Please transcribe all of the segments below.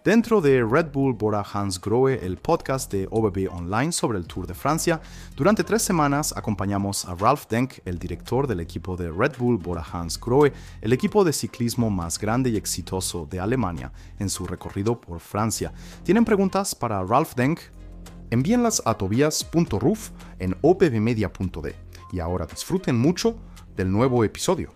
Dentro de Red Bull Bora Hansgrohe, el podcast de OBB Online sobre el Tour de Francia, durante 3 semanas acompañamos a Ralf Denk, el director del equipo de Red Bull Bora Hansgrohe, el equipo de ciclismo más grande y exitoso de Alemania, en su recorrido por Francia. ¿Tienen preguntas para Ralf Denk? Envíenlas a tobias.ruf en opvmedia.de. Y ahora disfruten mucho del nuevo episodio.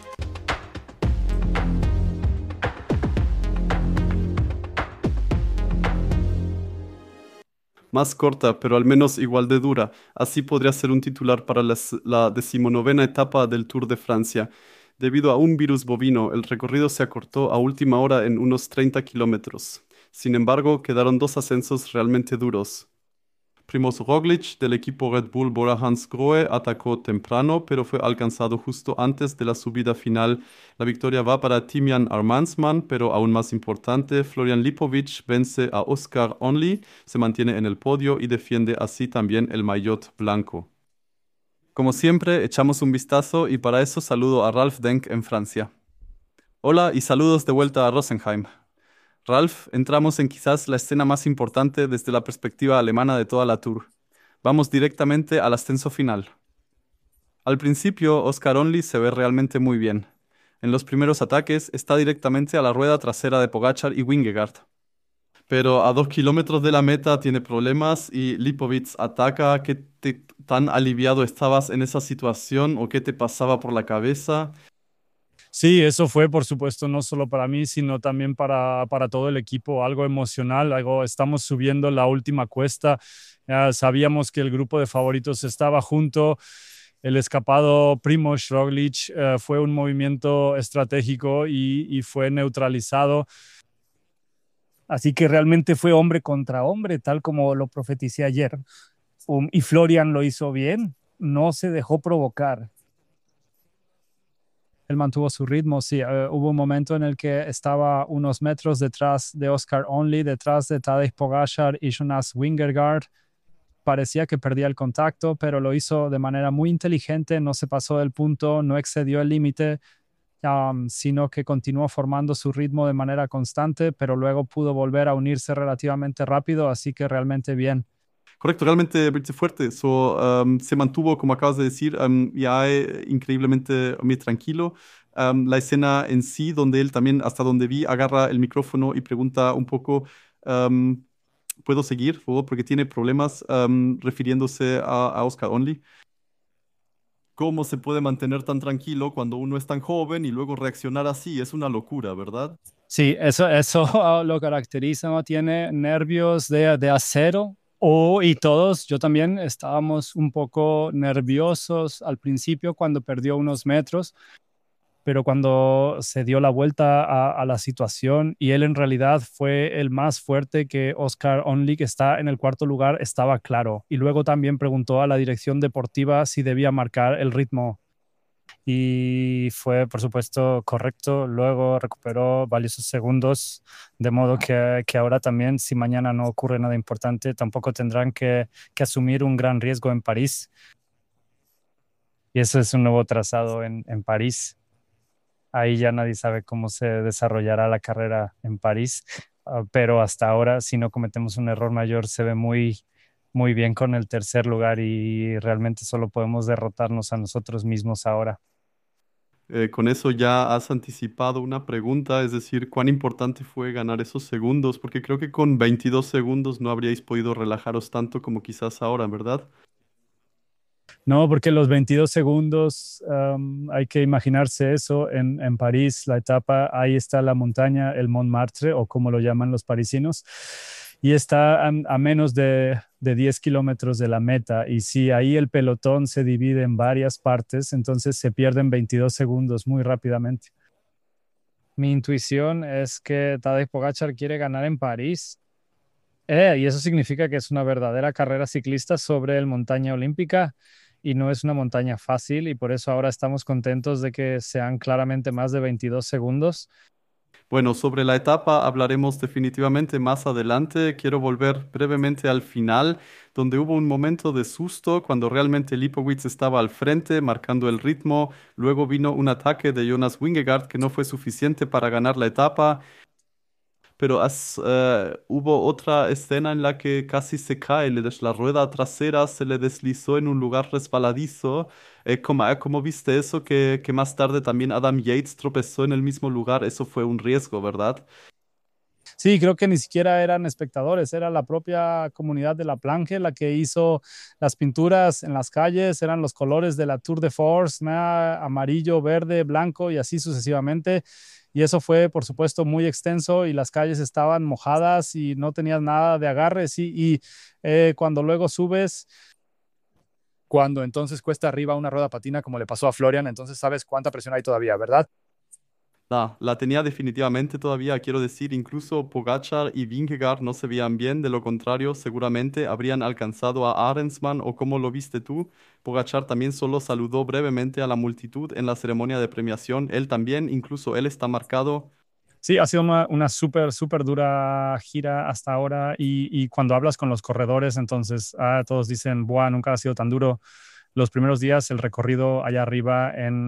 Más corta, pero al menos igual de dura. Así podría ser un titular para la 19ª etapa del Tour de Francia. Debido a un virus bovino, el recorrido se acortó a última hora en unos 30 kilómetros. Sin embargo, quedaron 2 ascensos realmente duros. Primož Roglič del equipo Red Bull Bora Hansgrohe atacó temprano, pero fue alcanzado justo antes de la subida final. La victoria va para Thymian Armansman, pero aún más importante, Florian Lipovic vence a Oscar Onley, se mantiene en el podio y defiende así también el maillot blanco. Como siempre, echamos un vistazo y para eso saludo a Ralf Denk en Francia. Hola y saludos de vuelta a Rosenheim. Ralf, entramos en quizás la escena más importante desde la perspectiva alemana de toda la Tour. Vamos directamente al ascenso final. Al principio, Oscar Onley se ve realmente muy bien. En los primeros ataques está directamente a la rueda trasera de Pogačar y Vingegaard. Pero a 2 kilómetros de la meta tiene problemas y Lipovic ataca. ¿Tan aliviado estabas en esa situación o qué te pasaba por la cabeza? Sí, eso fue, por supuesto, no solo para mí, sino también para todo el equipo, algo emocional, estamos subiendo la última cuesta, ya sabíamos que el grupo de favoritos estaba junto, el escapado Primož Roglič fue un movimiento estratégico y fue neutralizado, así que realmente fue hombre contra hombre, tal como lo profeticé ayer, y Florian lo hizo bien, no se dejó provocar. Él mantuvo su ritmo, sí. Hubo un momento en el que estaba unos metros detrás de Oscar Onley, detrás de Tadej Pogačar y Jonas Vingegaard. Parecía que perdía el contacto, pero lo hizo de manera muy inteligente, no se pasó del punto, no excedió el límite, sino que continuó formando su ritmo de manera constante, pero luego pudo volver a unirse relativamente rápido, así que realmente bien. Correcto, realmente fuerte. Se mantuvo, como acabas de decir, increíblemente muy tranquilo. La escena en sí, donde él también, hasta donde vi, agarra el micrófono y pregunta un poco, ¿puedo seguir, por favor? Porque tiene problemas refiriéndose a Oscar Onley. ¿Cómo se puede mantener tan tranquilo cuando uno es tan joven y luego reaccionar así? Es una locura, ¿verdad? Sí, eso lo caracteriza, ¿no? Tiene nervios de acero. Y todos, yo también, estábamos un poco nerviosos al principio cuando perdió unos metros, pero cuando se dio la vuelta a la situación y él en realidad fue el más fuerte, que Oscar Onley, que está en el 4º lugar, estaba claro. Y luego también preguntó a la dirección deportiva si debía marcar el ritmo. Y fue, por supuesto, correcto. Luego recuperó valiosos segundos, de modo que ahora también, si mañana no ocurre nada importante, tampoco tendrán que asumir un gran riesgo en París. Y eso es un nuevo trazado en París. Ahí ya nadie sabe cómo se desarrollará la carrera en París, pero hasta ahora, si no cometemos un error mayor, se ve muy, muy bien con el 3er lugar y realmente solo podemos derrotarnos a nosotros mismos ahora. Con eso ya has anticipado una pregunta, es decir, ¿cuán importante fue ganar esos segundos? Porque creo que con 22 segundos no habríais podido relajaros tanto como quizás ahora, ¿verdad? No, porque los 22 segundos, hay que imaginarse eso, en París, la etapa, ahí está la montaña, el Montmartre, o como lo llaman los parisinos, y está a menos de 10 kilómetros de la meta. Y si ahí el pelotón se divide en varias partes, entonces se pierden 22 segundos muy rápidamente. Mi intuición es que Tadej Pogačar quiere ganar en París. Y eso significa que es una verdadera carrera ciclista sobre el montaña olímpica y no es una montaña fácil, y por eso ahora estamos contentos de que sean claramente más de 22 segundos. Bueno, sobre la etapa hablaremos definitivamente más adelante. Quiero volver brevemente al final, donde hubo un momento de susto cuando realmente Lipovic estaba al frente, marcando el ritmo. Luego vino un ataque de Jonas Vingegaard que no fue suficiente para ganar la etapa. pero hubo otra escena en la que casi se cae, la rueda trasera se le deslizó en un lugar resbaladizo. ¿Cómo viste eso? Que más tarde también Adam Yates tropezó en el mismo lugar. Eso fue un riesgo, ¿verdad? Sí, creo que ni siquiera eran espectadores, era la propia comunidad de La Planche la que hizo las pinturas en las calles, eran los colores de la Tour de Force, nada, amarillo, verde, blanco y así sucesivamente. Y eso fue, por supuesto, muy extenso y las calles estaban mojadas y no tenías nada de agarre. Sí, y cuando luego subes, cuando entonces cuesta arriba una rueda patina como le pasó a Florian, entonces sabes cuánta presión hay todavía, ¿verdad? La tenía definitivamente todavía, quiero decir, incluso Pogačar y Vingegaard no se veían bien, de lo contrario, seguramente habrían alcanzado a Arensman o como lo viste tú. Pogačar también solo saludó brevemente a la multitud en la ceremonia de premiación, él también, incluso él está marcado. Sí, ha sido una súper, súper dura gira hasta ahora y cuando hablas con los corredores, entonces todos dicen, buah, nunca ha sido tan duro. Los primeros días, el recorrido allá arriba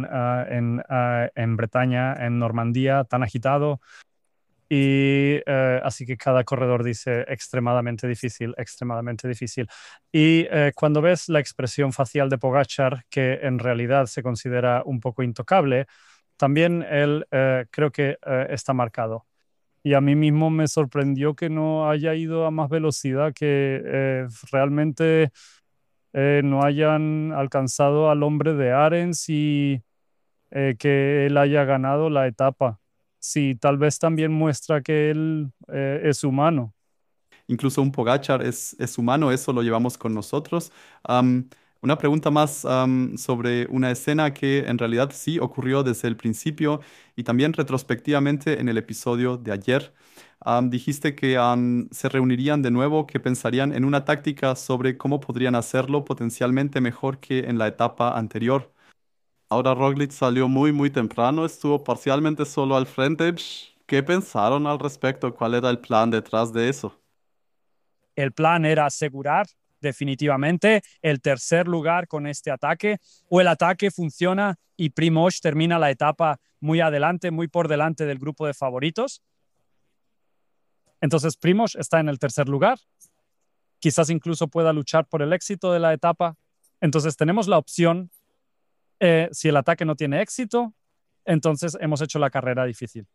en Bretaña, en Normandía, tan agitado. Y así que cada corredor dice extremadamente difícil, extremadamente difícil. Y cuando ves la expresión facial de Pogačar, que en realidad se considera un poco intocable, también él creo que está marcado. Y a mí mismo me sorprendió que no haya ido a más velocidad, que realmente no hayan alcanzado al hombre de Arens y que él haya ganado la etapa. Sí, tal vez también muestra que él es humano. Incluso un Pogačar es humano, eso lo llevamos con nosotros. Am, una pregunta más sobre una escena que en realidad sí ocurrió desde el principio y también retrospectivamente en el episodio de ayer. Dijiste que se reunirían de nuevo, que pensarían en una táctica sobre cómo podrían hacerlo potencialmente mejor que en la etapa anterior. Ahora Roglic salió muy, muy temprano, estuvo parcialmente solo al frente. ¿Qué pensaron al respecto? ¿Cuál era el plan detrás de eso? El plan era asegurar definitivamente el tercer lugar con este ataque, o el ataque funciona y Primož termina la etapa muy adelante, muy por delante del grupo de favoritos. Entonces Primož está en el tercer lugar, quizás incluso pueda luchar por el éxito de la etapa. Entonces tenemos la opción, si el ataque no tiene éxito, entonces hemos hecho la carrera difícil.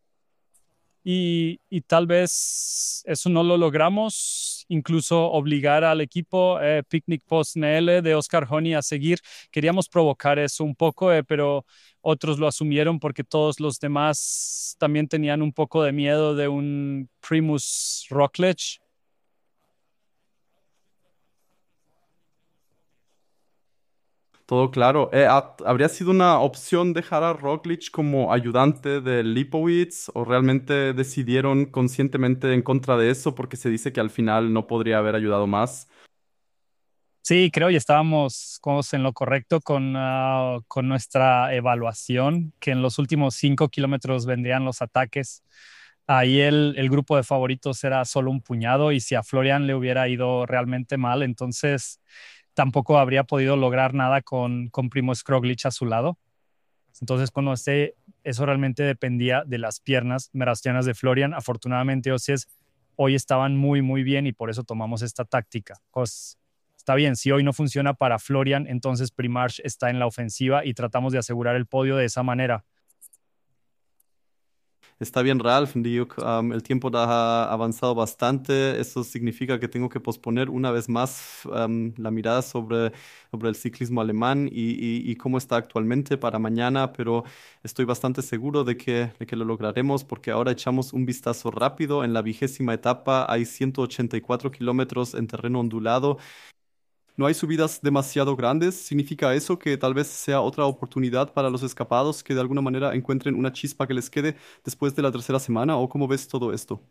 Y tal vez eso no lo logramos, incluso obligar al equipo Picnic Post NL de Oscar Honey a seguir. Queríamos provocar eso un poco, pero otros lo asumieron porque todos los demás también tenían un poco de miedo de un Primus Roglic. Todo claro. ¿Habría sido una opción dejar a Roglic como ayudante de Lipowitz o realmente decidieron conscientemente en contra de eso porque se dice que al final no podría haber ayudado más? Sí, creo y estábamos en lo correcto con nuestra evaluación, que en los últimos 5 kilómetros vendrían los ataques. Ahí el grupo de favoritos era solo un puñado y si a Florian le hubiera ido realmente mal, entonces tampoco habría podido lograr nada con Primož Roglič a su lado. Entonces, eso realmente dependía de las piernas merastianas de Florian. Afortunadamente, hoy estaban muy, muy bien y por eso tomamos esta táctica. Pues, está bien, si hoy no funciona para Florian, entonces Primož está en la ofensiva y tratamos de asegurar el podio de esa manera. Está bien, Ralph. El tiempo ha avanzado bastante. Eso significa que tengo que posponer una vez más la mirada sobre el ciclismo alemán y cómo está actualmente para mañana, pero estoy bastante seguro de que lo lograremos porque ahora echamos un vistazo rápido. En la 20ª etapa hay 184 kilómetros en terreno ondulado. No hay subidas demasiado grandes. ¿Significa eso que tal vez sea otra oportunidad para los escapados que de alguna manera encuentren una chispa que les quede después de la tercera semana? ¿O cómo ves todo esto?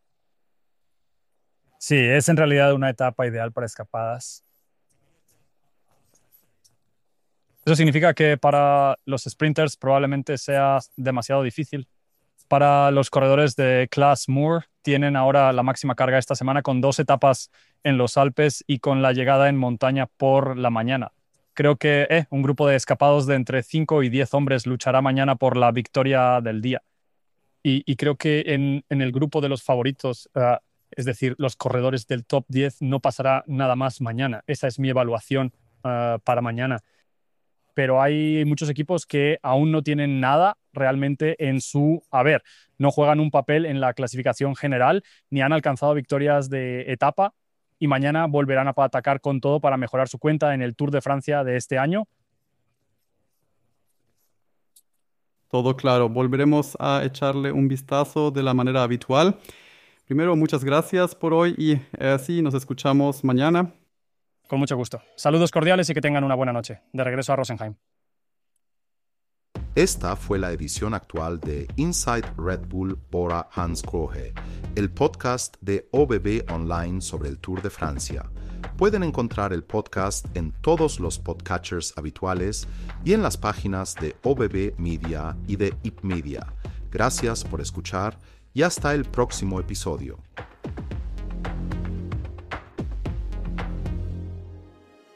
Sí, es en realidad una etapa ideal para escapadas. Eso significa que para los sprinters probablemente sea demasiado difícil. Para los corredores de Class Moore, tienen ahora la máxima carga esta semana con 2 etapas en los Alpes y con la llegada en montaña por la mañana. Creo que un grupo de escapados de entre 5 y 10 hombres luchará mañana por la victoria del día. y creo que en el grupo de los favoritos, es decir, los corredores del top 10, no pasará nada más mañana. Esa es mi evaluación para mañana. Pero hay muchos equipos que aún no tienen nada realmente en su haber. No juegan un papel en la clasificación general, ni han alcanzado victorias de etapa, y mañana volverán a atacar con todo para mejorar su cuenta en el Tour de Francia de este año. Todo claro, volveremos a echarle un vistazo de la manera habitual. Primero, muchas gracias por hoy y sí, nos escuchamos mañana. Con mucho gusto. Saludos cordiales y que tengan una buena noche. De regreso a Rosenheim. Esta fue la edición actual de Inside Red Bull Bora Hansgrohe, el podcast de OBB Online sobre el Tour de Francia. Pueden encontrar el podcast en todos los podcatchers habituales y en las páginas de OBB Media y de IP Media. Gracias por escuchar y hasta el próximo episodio.